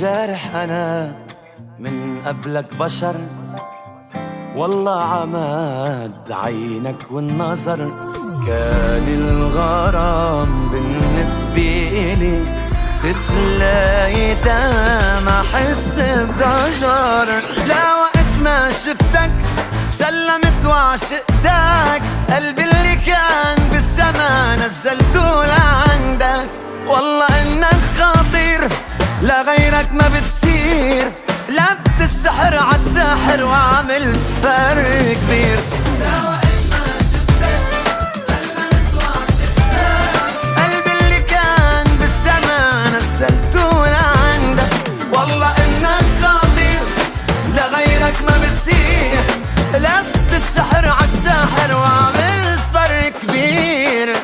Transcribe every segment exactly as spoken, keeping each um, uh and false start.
جارح أنا من قبلك بشر، والله عماد عينك والنظر كان الغرام بالنسبة إلي تسلايتا ما أحس بضجر. لا وقت ما شفتك سلمت وعشقتك، قلبي اللي كان بالسما نزلته لعندك. والله إنك خطير لغيرك ما بتصير، لبت السحر عالساحر وعملت فرق كبير. لا وقت ما شفتك سلمت وعشقتك، قلبي اللي كان بالسما نزلته لعندك. والله إنك خطير لغيرك ما بتصير، لبت السحر عالساحر وعملت فرق كبير.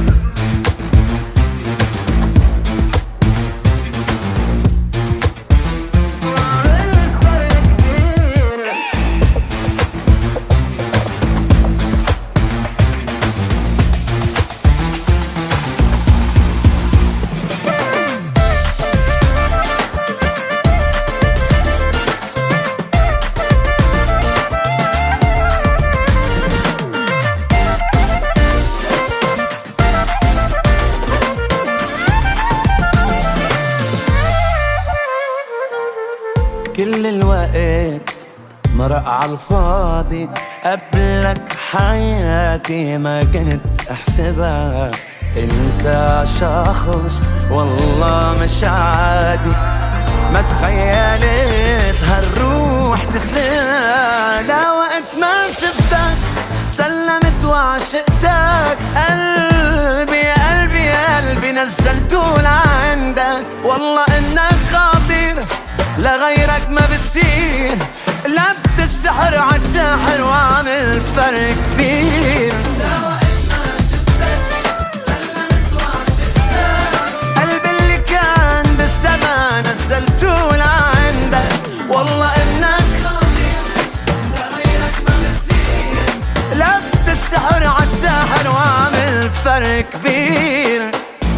كل الوقت مرق عالفاضي، قبلك حياتي ما كنت احسبها. انت شخص والله مش عادي، ما تخيلت هالروح تسلم. لا وقت ما شفتك سلمت وعشقتك، قلبي يا قلبي يا قلبي نزلته لعندك. والله انك خطير لغيرك ما بتصير، لبت السحر عالساحر وعملت فرق كبير. لا وقت ما شفتك سلمت وعشقتك، قلبي اللي كان بالسما نزلته لعندك. والله انك خطير لغيرك ما بتصير، لبت السحر عالساحر وعملت فرق كبير.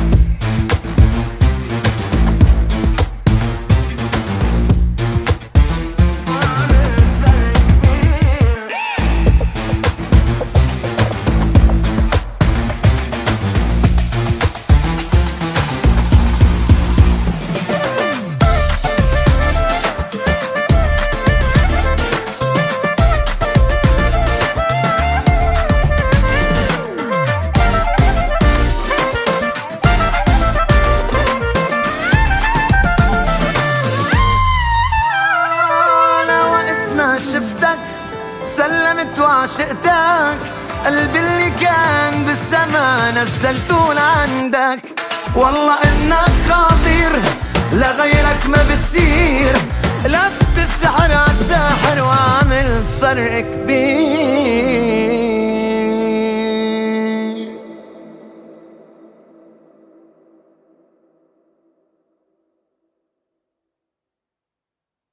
شفتك سلمت وعشقتك، قلبي اللي كان بالسما نزلته لعندك. والله انك خطير لغيرك ما بتصير، لبت السحر عالساحر وعملت فرق كبير.